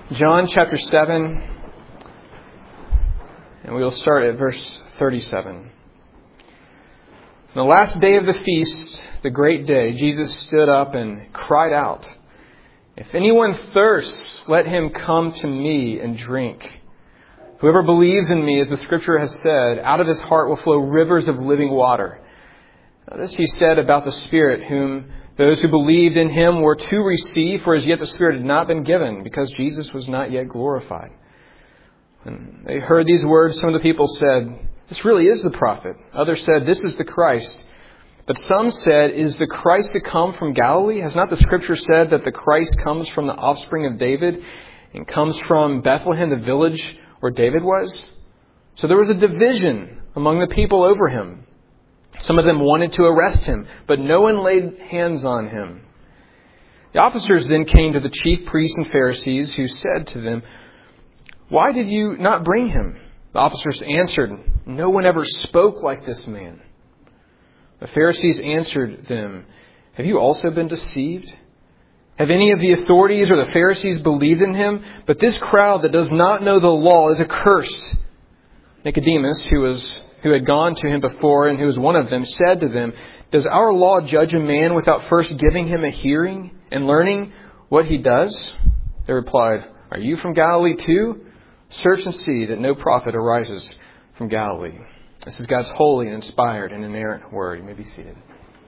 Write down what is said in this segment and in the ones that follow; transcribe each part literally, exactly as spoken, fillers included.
John chapter seven, and we will start at verse thirty-seven. On the last day of the feast, the great day, Jesus stood up and cried out, "If anyone thirsts, let him come to me and drink. Whoever believes in me, as the Scripture has said, out of his heart will flow rivers of living water." Now, this he said about the Spirit, whom those who believed in him were to receive, for as yet the Spirit had not been given, because Jesus was not yet glorified. When they heard these words, some of the people said, "This really is the prophet." Others said, "This is the Christ." But some said, "Is the Christ to come from Galilee? Has not the Scripture said that the Christ comes from the offspring of David and comes from Bethlehem, the village where David was?" So there was a division among the people over him. Some of them wanted to arrest him, but no one laid hands on him. The officers then came to the chief priests and Pharisees, who said to them, "Why did you not bring him?" The officers answered, "No one ever spoke like this man." The Pharisees answered them, "Have you also been deceived? Have any of the authorities or the Pharisees believed in him? But this crowd that does not know the law is accursed." Nicodemus, who was who had gone to him before and who was one of them, said to them, "Does our law judge a man without first giving him a hearing and learning what he does?" They replied, "Are you from Galilee too? Search and see that no prophet arises from Galilee." This is God's holy and inspired and inerrant word. You may be seated.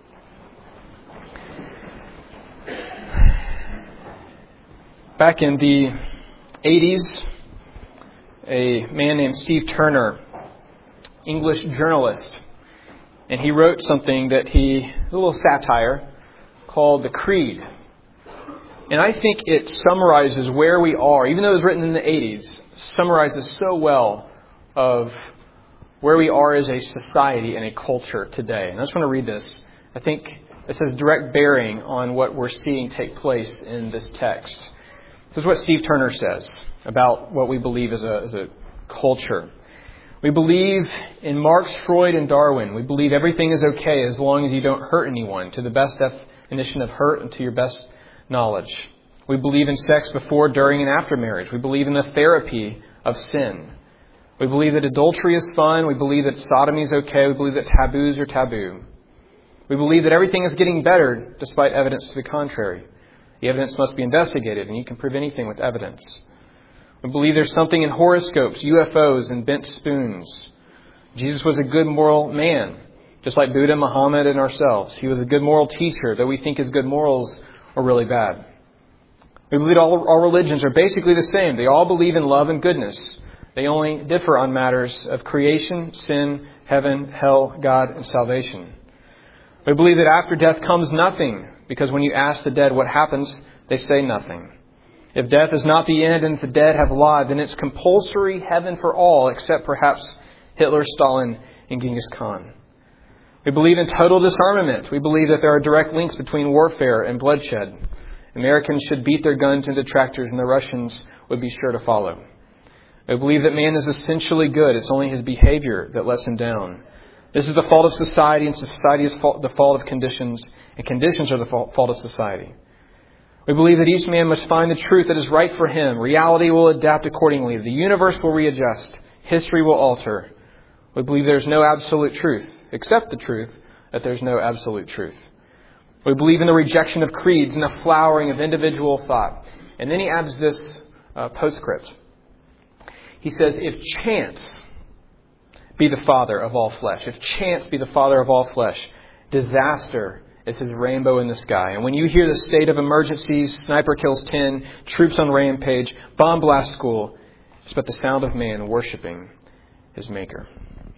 Back in the eighties, a man named Steve Turner, English journalist, and he wrote something that he, a little satire, called The Creed. And I think it summarizes where we are, even though it was written in the eighties, summarizes so well of where we are as a society and a culture today. And I just want to read this. I think this has direct bearing on what we're seeing take place in this text. This is what Steve Turner says about what we believe as a, as a culture. "We believe in Marx, Freud, and Darwin. We believe everything is okay as long as you don't hurt anyone, to the best definition of hurt and to your best knowledge. We believe in sex before, during, and after marriage. We believe in the therapy of sin. We believe that adultery is fun. We believe that sodomy is okay. We believe that taboos are taboo. We believe that everything is getting better despite evidence to the contrary. The evidence must be investigated, and you can prove anything with evidence. We believe there's something in horoscopes, U F Os, and bent spoons. Jesus was a good moral man, just like Buddha, Muhammad, and ourselves. He was a good moral teacher, though we think his good morals are really bad. We believe all, all religions are basically the same. They all believe in love and goodness. They only differ on matters of creation, sin, heaven, hell, God, and salvation. We believe that after death comes nothing, because when you ask the dead what happens, they say nothing. If death is not the end and if the dead have lied, then it's compulsory heaven for all, except perhaps Hitler, Stalin, and Genghis Khan. We believe in total disarmament. We believe that there are direct links between warfare and bloodshed. Americans should beat their guns into tractors, and the Russians would be sure to follow. We believe that man is essentially good. It's only his behavior that lets him down. This is the fault of society, and society is the fault of conditions, and conditions are the fault of society. We believe that each man must find the truth that is right for him. Reality will adapt accordingly. The universe will readjust. History will alter. We believe there's no absolute truth, except the truth that there's no absolute truth. We believe in the rejection of creeds and the flowering of individual thought. And then he adds this uh, postscript. He says, if chance be the father of all flesh, if chance be the father of all flesh, disaster is his rainbow in the sky. And when you hear the state of emergencies, sniper kills ten, troops on rampage, bomb blast school, it's but the sound of man worshiping his maker.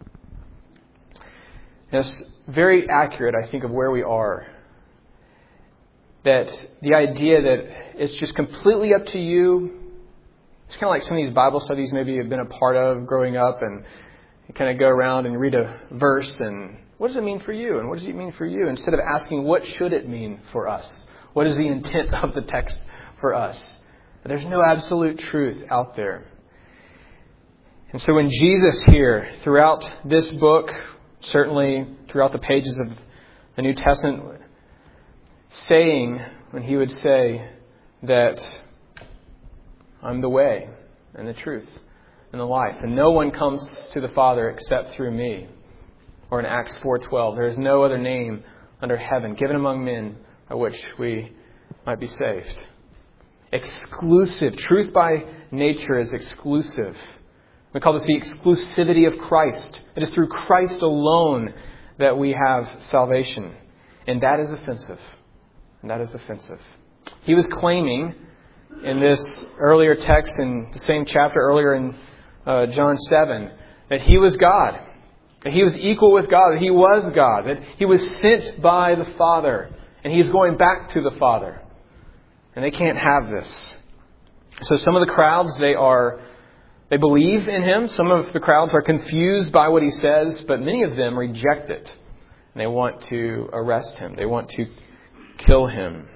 And it's very accurate, I think, of where we are. That the idea that it's just completely up to you. It's kind of like some of these Bible studies maybe you've been a part of growing up, and you kind of go around and read a verse and what does it mean for you? And what does it mean for you? Instead of asking, what should it mean for us? What is the intent of the text for us? There's no absolute truth out there. And so when Jesus here, throughout this book, certainly throughout the pages of the New Testament, saying, when he would say that I'm the way and the truth and the life. And no one comes to the Father except through me. Or in Acts four twelve, there is no other name under heaven given among men by which we might be saved. Exclusive. Truth by nature is exclusive. We call this the exclusivity of Christ. It is through Christ alone that we have salvation. And that is offensive. And that is offensive. He was claiming in this earlier text, in the same chapter earlier in uh, John seven, that he was God. That he was equal with God. That he was God. That he was sent by the Father. And he is going back to the Father. And they can't have this. So some of the crowds, they are, they believe in him. Some of the crowds are confused by what he says. But many of them reject it. And they want to arrest him. They want to kill him.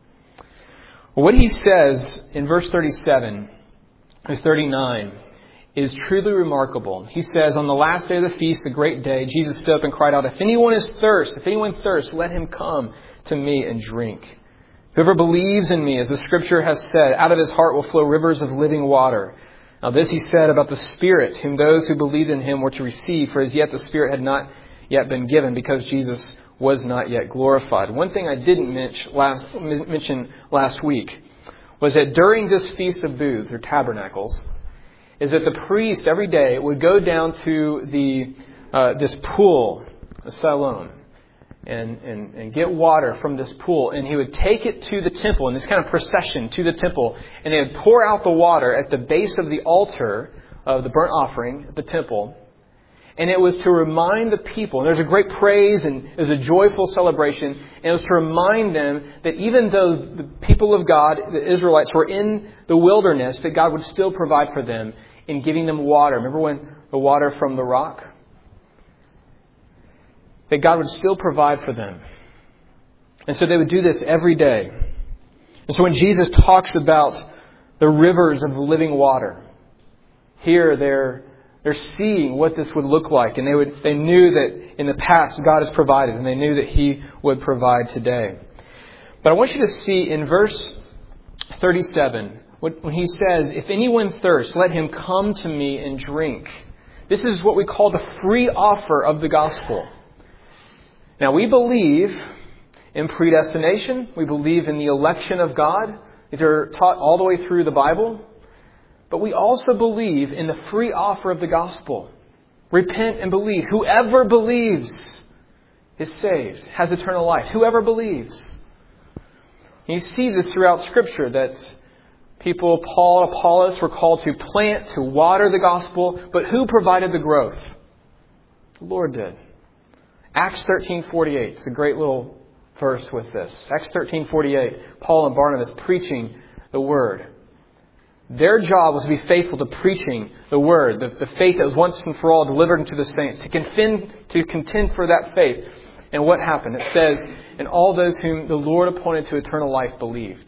What he says in verse thirty-seven or thirty-nine is truly remarkable. He says, on the last day of the feast, the great day, Jesus stood up and cried out, if anyone is thirst, if anyone thirsts, let him come to me and drink. Whoever believes in me, as the scripture has said, out of his heart will flow rivers of living water. Now this he said about the Spirit, whom those who believed in him were to receive, for as yet the Spirit had not yet been given, because Jesus was not yet glorified. One thing I didn't mention last, mention last week was that during this Feast of Booths, or Tabernacles, is that the priest every day would go down to the uh, this pool, the Siloam, and, and, and get water from this pool. And he would take it to the temple in this kind of procession to the temple. And they would pour out the water at the base of the altar of the burnt offering at the temple. And it was to remind the people, and there's a great praise and it was a joyful celebration, and it was to remind them that even though the people of God, the Israelites, were in the wilderness, that God would still provide for them in giving them water. Remember when the water from the rock? That God would still provide for them. And so they would do this every day. And so when Jesus talks about the rivers of living water, here they're They're seeing what this would look like. And they would they knew that in the past God has provided. And they knew that He would provide today. But I want you to see in verse thirty-seven, when He says, if anyone thirsts, let him come to me and drink. This is what we call the free offer of the gospel. Now we believe in predestination. We believe in the election of God. These are taught all the way through the Bible. But we also believe in the free offer of the gospel. Repent and believe. Whoever believes is saved, has eternal life. Whoever believes. And you see this throughout Scripture, that people, Paul and Apollos, were called to plant, to water the gospel. But who provided the growth? The Lord did. Acts thirteen forty-eight. It's a great little verse with this. Acts thirteen forty-eight. Paul and Barnabas preaching the word. Their job was to be faithful to preaching the word, the, the faith that was once and for all delivered unto the saints, to contend, to contend for that faith. And what happened? It says, and all those whom the Lord appointed to eternal life believed.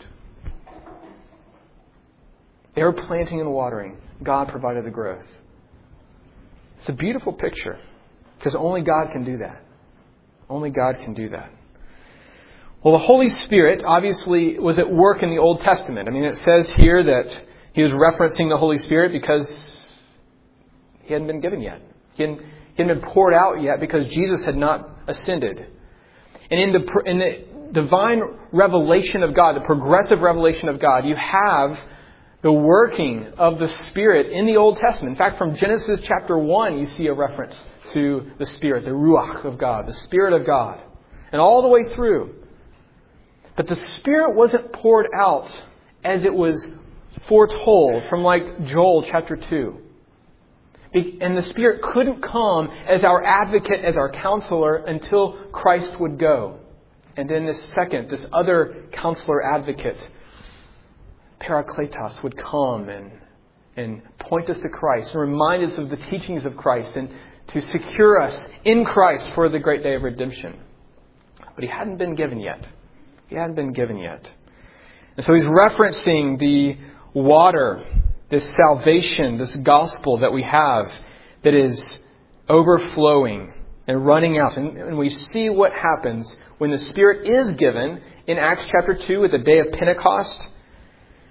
They were planting and watering. God provided the growth. It's a beautiful picture, because only God can do that. Only God can do that. Well, the Holy Spirit obviously was at work in the Old Testament. I mean, it says here that He was referencing the Holy Spirit because He hadn't been given yet. He hadn't, he hadn't been poured out yet because Jesus had not ascended. And in the, in the divine revelation of God, the progressive revelation of God, you have the working of the Spirit in the Old Testament. In fact, from Genesis chapter one, you see a reference to the Spirit, the Ruach of God, the Spirit of God. And all the way through. But the Spirit wasn't poured out as it was foretold from like Joel chapter two. And the Spirit couldn't come as our advocate, as our counselor, until Christ would go. And then this second, this other counselor advocate, Parakletos, would come and, and point us to Christ and remind us of the teachings of Christ and to secure us in Christ for the great day of redemption. But He hadn't been given yet. He hadn't been given yet. And so He's referencing the water, this salvation, this gospel that we have that is overflowing and running out. And, and we see what happens when the Spirit is given in Acts chapter two at the day of Pentecost.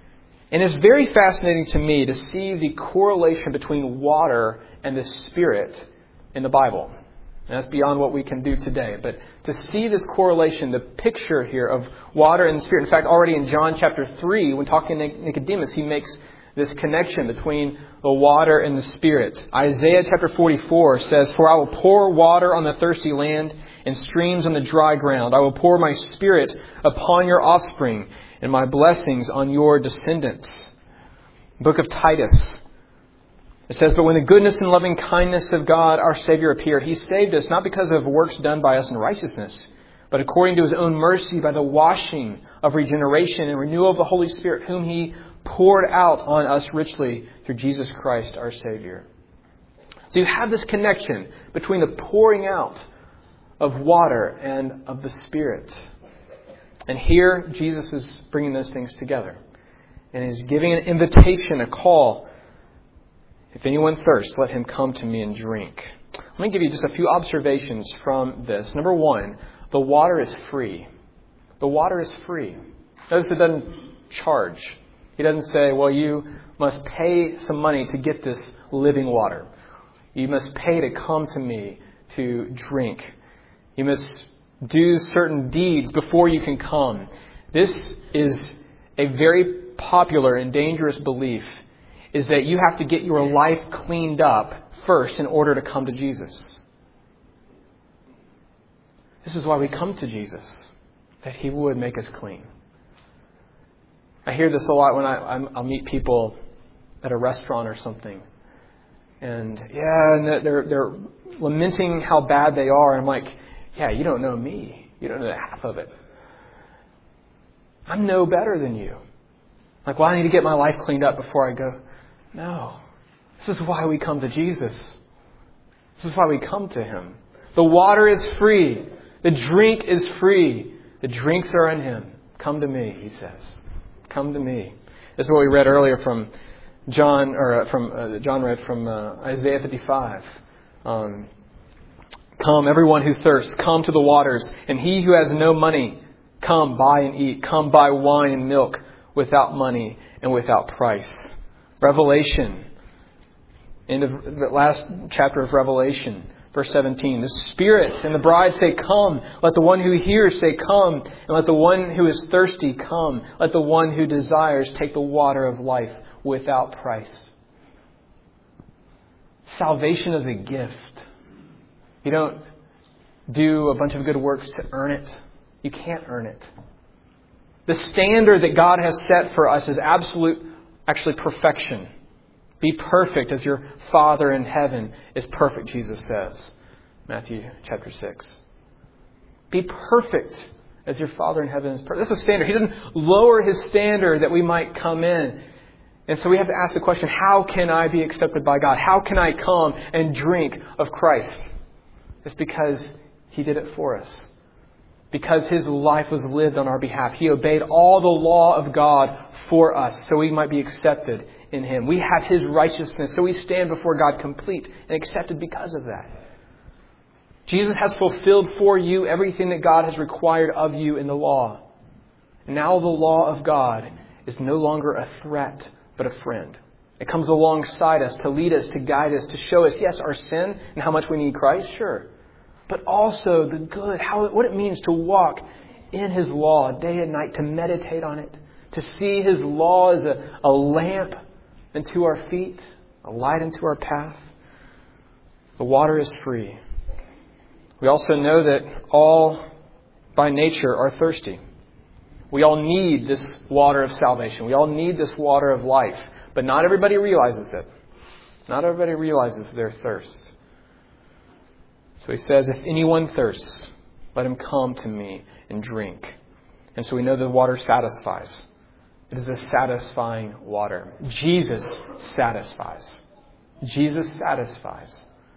And it's very fascinating to me to see the correlation between water and the Spirit in the Bible. And that's beyond what we can do today. But to see this correlation, the picture here of water and the Spirit. In fact, already in John chapter three, when talking to Nicodemus, he makes this connection between the water and the Spirit. Isaiah chapter forty-four says, "For I will pour water on the thirsty land and streams on the dry ground. I will pour my Spirit upon your offspring and my blessings on your descendants." Book of Titus. It says, "But when the goodness and loving kindness of God, our Savior, appeared, He saved us not because of works done by us in righteousness, but according to His own mercy by the washing of regeneration and renewal of the Holy Spirit, whom He poured out on us richly through Jesus Christ, our Savior." So you have this connection between the pouring out of water and of the Spirit. And here, Jesus is bringing those things together. And He's giving an invitation, a call. "If anyone thirsts, let him come to me and drink." Let me give you just a few observations from this. Number one, the water is free. The water is free. Notice it doesn't charge. He doesn't say, well, you must pay some money to get this living water. You must pay to come to me to drink. You must do certain deeds before you can come. This is a very popular and dangerous belief, is that you have to get your life cleaned up first in order to come to Jesus. This is why we come to Jesus, that He would make us clean. I hear this a lot when I, I'm, I'll meet people at a restaurant or something. And yeah, and they're, they're lamenting how bad they are. And I'm like, yeah, you don't know me. You don't know half of it. I'm no better than you. Like, well, I need to get my life cleaned up before I go. No. This is why we come to Jesus. This is why we come to Him. The water is free. The drink is free. The drinks are in Him. Come to me, He says. Come to me. This is what we read earlier from John, or uh, from uh, John read from uh, Isaiah fifty-five. Um, Come, everyone who thirsts, come to the waters, and he who has no money, come buy and eat. Come buy wine and milk without money and without price. Revelation, end of the last chapter of Revelation, verse seventeen. The Spirit and the bride say, come. Let the one who hears say, come. And let the one who is thirsty come. Let the one who desires take the water of life without price. Salvation is a gift. You don't do a bunch of good works to earn it. You can't earn it. The standard that God has set for us is absolute, actually perfection. Be perfect as your Father in heaven is perfect, Jesus says. Matthew chapter six. Be perfect as your Father in heaven is perfect. That's a standard. He doesn't lower His standard that we might come in. And so we have to ask the question, how can I be accepted by God? How can I come and drink of Christ? It's because He did it for us. Because His life was lived on our behalf. He obeyed all the law of God for us so we might be accepted in Him. We have His righteousness, so we stand before God complete and accepted because of that. Jesus has fulfilled for you everything that God has required of you in the law. And now the law of God is no longer a threat, but a friend. It comes alongside us to lead us, to guide us, to show us, yes, our sin and how much we need Christ, sure. But also the good, how what it means to walk in His law day and night, to meditate on it, to see His law as a, a lamp unto our feet, a light unto our path. The water is free. We also know that all by nature are thirsty. We all need this water of salvation. We all need this water of life. But not everybody realizes it. Not everybody realizes their thirst. So He says, if anyone thirsts, let him come to me and drink. And so we know the water satisfies. It is a satisfying water. Jesus satisfies. Jesus satisfies.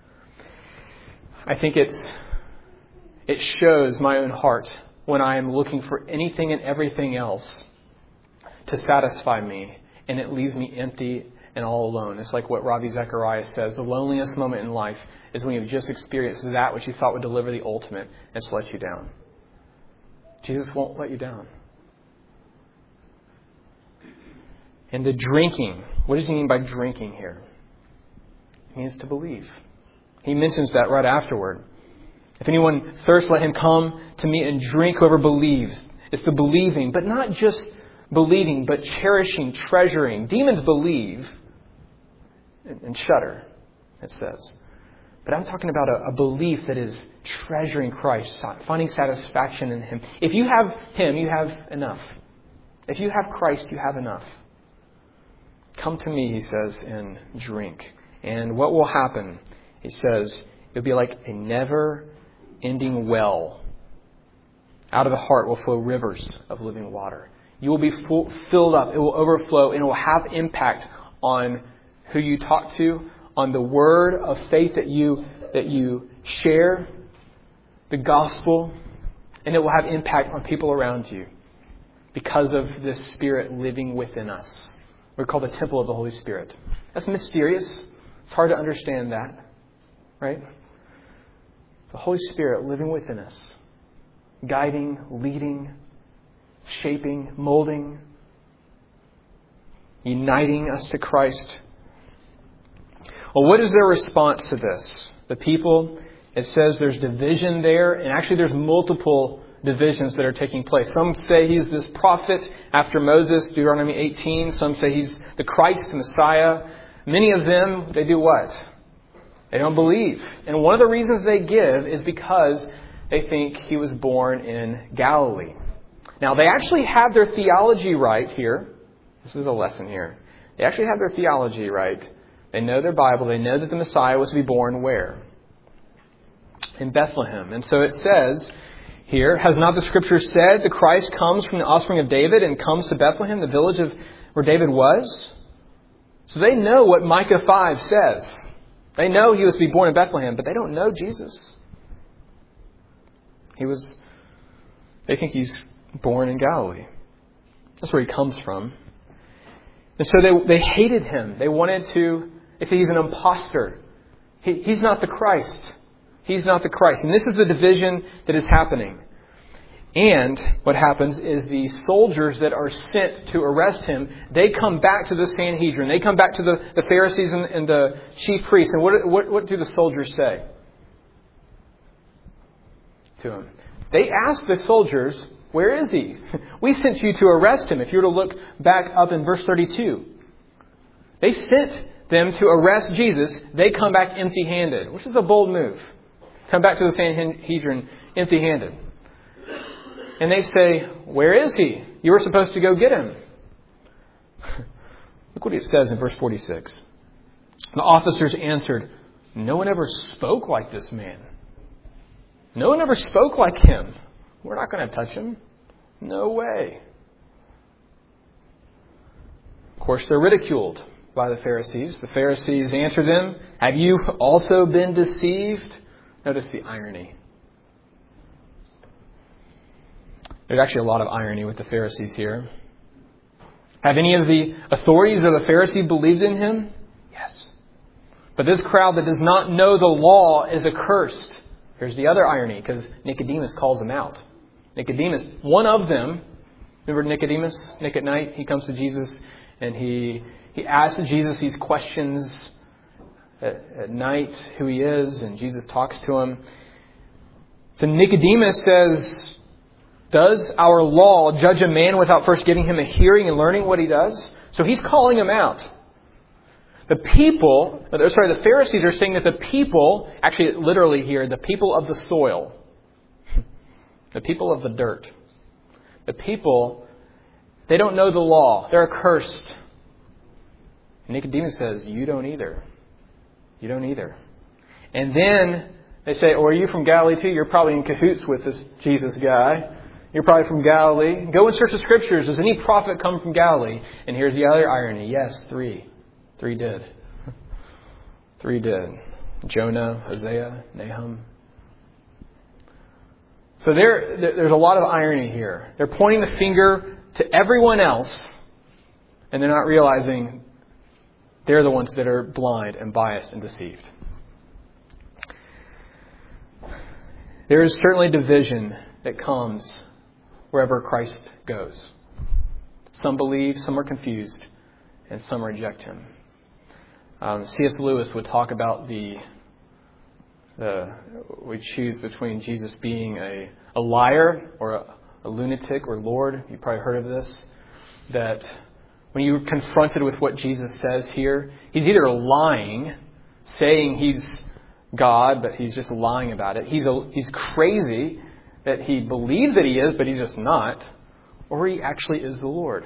I think it's it shows my own heart when I am looking for anything and everything else to satisfy me, and it leaves me empty and all alone. It's like what Ravi Zacharias says, the loneliest moment in life is when you've just experienced that which you thought would deliver the ultimate, and it's let you down. Jesus won't let you down. And the drinking, what does he mean by drinking here? It means to believe. He mentions that right afterward. If anyone thirsts, let him come to me and drink, whoever believes. It's the believing, but not just believing, but cherishing, treasuring. Demons believe and shudder, it says. But I'm talking about a, a belief that is treasuring Christ, finding satisfaction in Him. If you have Him, you have enough. If you have Christ, you have enough. Come to me, he says, and drink. And what will happen? He says, it'll be like a never-ending well. Out of the heart will flow rivers of living water. You will be full, filled up. It will overflow, and it will have impact on who you talk to, on the word of faith that you that you share, the gospel, and it will have impact on people around you because of this Spirit living within us. We're called the temple of the Holy Spirit. That's mysterious. It's hard to understand that, right? The Holy Spirit living within us, guiding, leading, shaping, molding, uniting us to Christ. Well, what is their response to this? The people, it says there's division there, and actually there's multiple divisions that are taking place. Some say he's this prophet after Moses, Deuteronomy eighteen. Some say he's the Christ, the Messiah. Many of them, they do what? They don't believe. And one of the reasons they give is because they think he was born in Galilee. Now, they actually have their theology right here. This is a lesson here. They actually have their theology right. They know their Bible. They know that the Messiah was to be born where? In Bethlehem. And so it says here, has not the Scripture said the Christ comes from the offspring of David and comes to Bethlehem, the village of where David was? So they know what Micah five says. They know he was to be born in Bethlehem, but they don't know Jesus. He was, they think he's born in Galilee. That's where he comes from. And so they they hated him. They wanted to, they say he's an imposter. He, he's not the Christ. He's not the Christ. And this is the division that is happening. And what happens is the soldiers that are sent to arrest him, they come back to the Sanhedrin. They come back to the, the Pharisees and, and the chief priests. And what, what, what do the soldiers say to him? They ask the soldiers, where is he? We sent you to arrest him. If you were to look back up in verse thirty-two. They sent them to arrest Jesus. They come back empty-handed, which is a bold move. Come back to the Sanhedrin empty-handed. And they say, where is he? You were supposed to go get him. Look what it says in verse forty-six. The officers answered, no one ever spoke like this man. No one ever spoke like him. We're not going to touch him. No way. Of course, they're ridiculed by the Pharisees. The Pharisees answer them, have you also been deceived? Notice the irony. There's actually a lot of irony with the Pharisees here. Have any of the authorities of the Pharisees believed in him? Yes. But this crowd that does not know the law is accursed. Here's the other irony, because Nicodemus calls them out. Nicodemus, one of them, remember Nicodemus, Nick at night, he comes to Jesus and he he asks Jesus these questions at, at night, who he is, and Jesus talks to him. So Nicodemus says, does our law judge a man without first giving him a hearing and learning what he does? So he's calling him out. The people, sorry, the Pharisees are saying that the people, actually literally here, the people of the soil, the people of the dirt, the people, they don't know the law. They're accursed. Nicodemus says, you don't either. You don't either. And then they say, oh, are you from Galilee too? You're probably in cahoots with this Jesus guy. You're probably from Galilee. Go and search the Scriptures. Does any prophet come from Galilee? And here's the other irony. Yes, three. Three did. Three did. Jonah, Hosea, Nahum. So there, there's a lot of irony here. They're pointing the finger to everyone else, and they're not realizing they're the ones that are blind and biased and deceived. There is certainly division that comes wherever Christ goes. Some believe, some are confused. and some reject him. Um, C S Lewis would talk about the, the we choose between Jesus being a, a liar or a, a lunatic or Lord. You've probably heard of this. That when you're confronted with what Jesus says here, he's either lying, saying he's God, but he's just lying about it. He's a, he's crazy that he believes that he is, but he's just not. Or he actually is the Lord.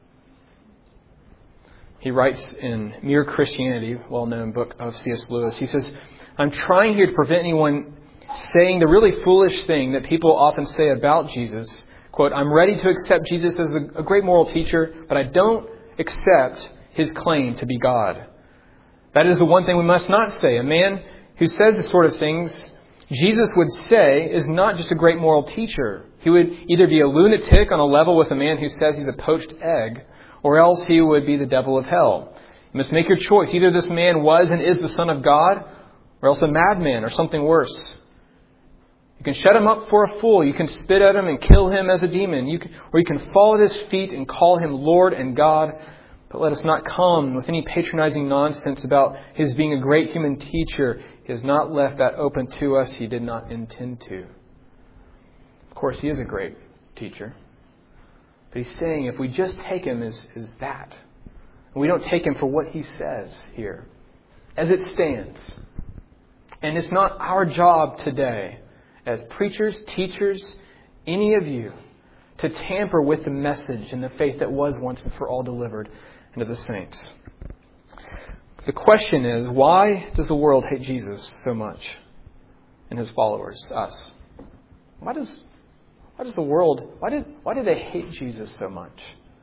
He writes in Mere Christianity, well-known book of C S Lewis, he says, I'm trying here to prevent anyone saying the really foolish thing that people often say about Jesus. Quote, I'm ready to accept Jesus as a, a great moral teacher, but I don't accept his claim to be God. That is the one thing we must not say. A man who says this sort of things, Jesus would say, is not just a great moral teacher. He would either be a lunatic on a level with a man who says he's a poached egg, or else he would be the devil of hell. You must make your choice. Either this man was and is the Son of God, or else a madman, or something worse. You can shut him up for a fool. You can spit at him and kill him as a demon. You can, or you can fall at his feet and call him Lord and God. But let us not come with any patronizing nonsense about his being a great human teacher. He has not left that open to us. He did not intend to. Of course, he is a great teacher. But he's saying if we just take him as, as that, and we don't take him for what he says here, as it stands. And it's not our job today, as preachers, teachers, any of you, to tamper with the message and the faith that was once and for all delivered into the saints. The question is, why does the world hate Jesus so much and his followers, us? Why does why does the world, why did why do they hate Jesus so much?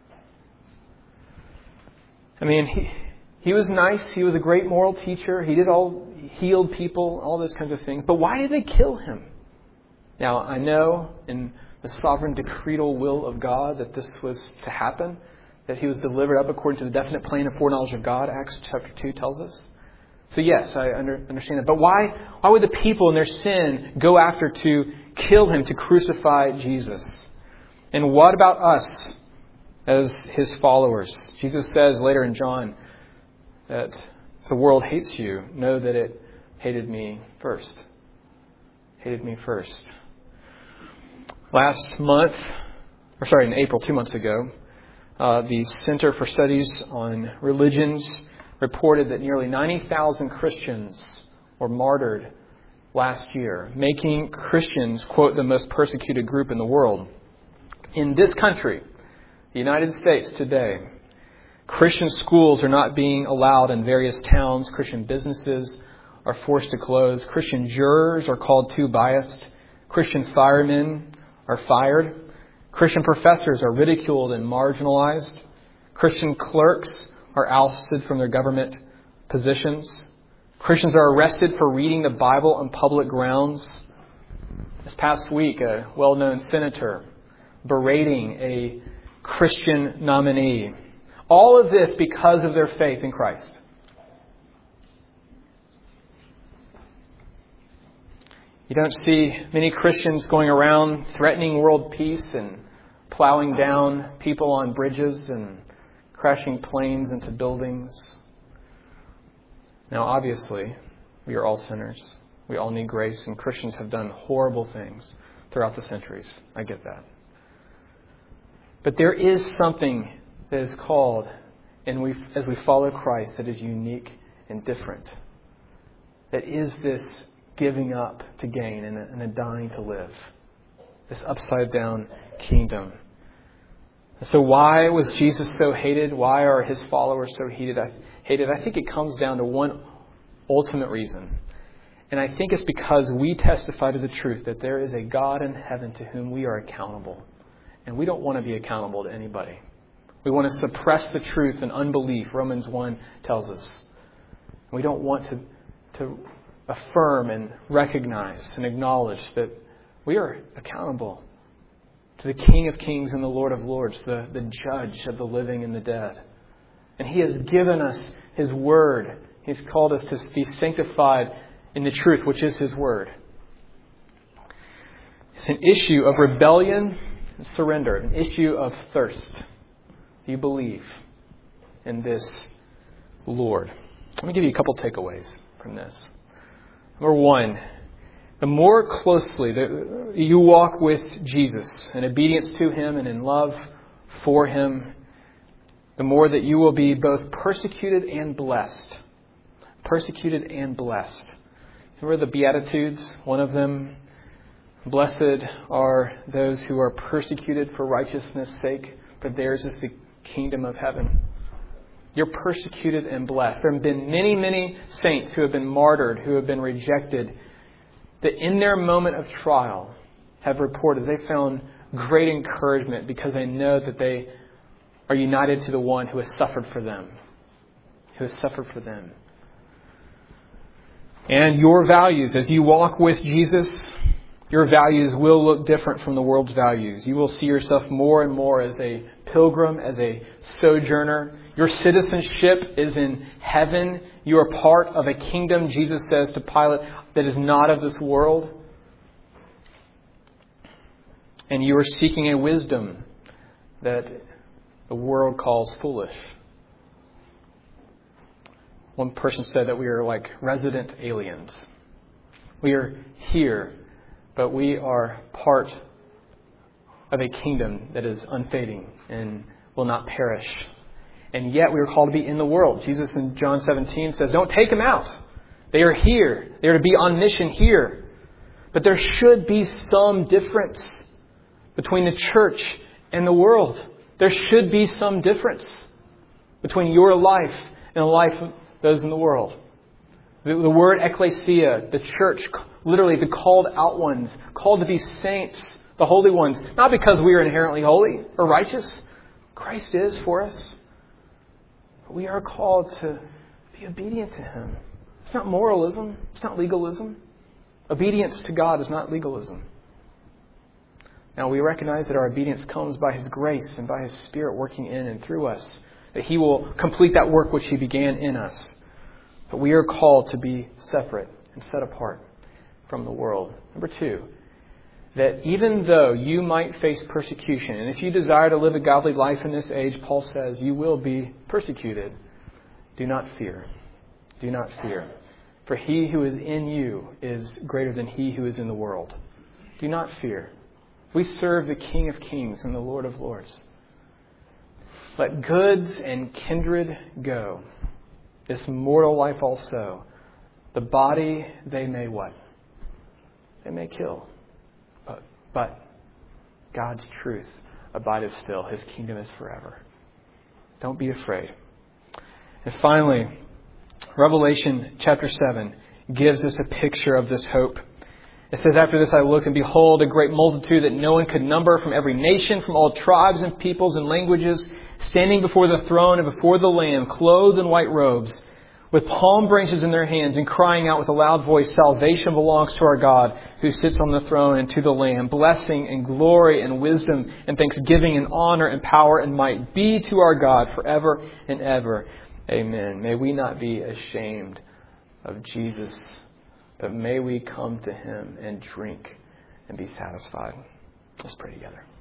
I mean, he he was nice, he was a great moral teacher, he did all he healed people, all those kinds of things. But why did they kill him? Now, I know in the sovereign decretal will of God that this was to happen, that he was delivered up according to the definite plan and foreknowledge of God, Acts chapter two tells us. So yes, I under, understand that. But why, why would the people in their sin go after to kill him, to crucify Jesus? And what about us as his followers? Jesus says later in John that if the world hates you, know that it hated me first. Hated me first. Last month, or sorry, in April, two months ago, uh, the Center for Studies on Religions reported that nearly ninety thousand Christians were martyred last year, making Christians, quote, the most persecuted group in the world. In this country, the United States today, Christian schools are not being allowed in various towns. Christian businesses are forced to close. Christian jurors are called too biased. Christian firemen are fired. Christian professors are ridiculed and marginalized. Christian clerks are ousted from their government positions. Christians are arrested for reading the Bible on public grounds. This past week, a well-known senator berating a Christian nominee. All of this because of their faith in Christ. You don't see many Christians going around threatening world peace and plowing down people on bridges and crashing planes into buildings. Now, obviously, we are all sinners. We all need grace, and Christians have done horrible things throughout the centuries. I get that. But there is something that is called, and we, as we follow Christ, that is unique and different. That is this giving up to gain and a, and a dying to live. This upside down kingdom. So why was Jesus so hated? Why are his followers so hated? I, hated? I think it comes down to one ultimate reason. And I think it's because we testify to the truth that there is a God in heaven to whom we are accountable. And we don't want to be accountable to anybody. We want to suppress the truth and unbelief, Romans one tells us. We don't want to, to affirm and recognize and acknowledge that we are accountable to the King of Kings and the Lord of Lords, the, the judge of the living and the dead. And he has given us his word. He's called us to be sanctified in the truth, which is his word. It's an issue of rebellion and surrender, an issue of thirst. Do you believe? in this Lord. Let me give you a couple takeaways from this. Number one, the more closely that you walk with Jesus in obedience to Him and in love for Him, the more that you will be both persecuted and blessed. Persecuted and blessed. Remember the Beatitudes? One of them, blessed are those who are persecuted for righteousness' sake, for theirs is the kingdom of heaven. You're persecuted and blessed. There have been many, many saints who have been martyred, who have been rejected, that in their moment of trial have reported they found great encouragement because they know that they are united to the one who has suffered for them. Who has suffered for them. And your values, as you walk with Jesus, your values will look different from the world's values. You will see yourself more and more as a pilgrim, as a sojourner. Your citizenship is in heaven. You are part of a kingdom, Jesus says to Pilate, that is not of this world. And you are seeking a wisdom that the world calls foolish. One person said that we are like resident aliens. We are here, but we are part of a kingdom that is unfading and will not perish. And yet we are called to be in the world. Jesus in John seventeen says, don't take them out. They are here. They are to be on mission here. But there should be some difference between the church and the world. There should be some difference between your life and the life of those in the world. The, the word ecclesia, the church, literally the called out ones, called to be saints, the holy ones, not because we are inherently holy or righteous. Christ is for us. But we are called to be obedient to Him. It's not moralism. It's not legalism. Obedience to God is not legalism. Now we recognize that our obedience comes by His grace and by His Spirit working in and through us. That He will complete that work which He began in us. But we are called to be separate and set apart from the world. Number two, that even though you might face persecution, and if you desire to live a godly life in this age, Paul says you will be persecuted. Do not fear. Do not fear. For He who is in you is greater than he who is in the world. Do not fear. We serve the King of Kings and the Lord of Lords. Let goods and kindred go. This mortal life also. The body they may what? They may kill. But, but God's truth abideth still. His kingdom is forever. Don't be afraid. And finally, Revelation chapter seven gives us a picture of this hope. It says, after this I looked, and behold, a great multitude that no one could number, from every nation, from all tribes and peoples and languages, standing before the throne and before the Lamb, clothed in white robes, with palm branches in their hands, and crying out with a loud voice, salvation belongs to our God, who sits on the throne, and to the Lamb. Blessing and glory and wisdom and thanksgiving and honor and power and might be to our God forever and ever. Amen. May we not be ashamed of Jesus, but may we come to Him and drink and be satisfied. Let's pray together.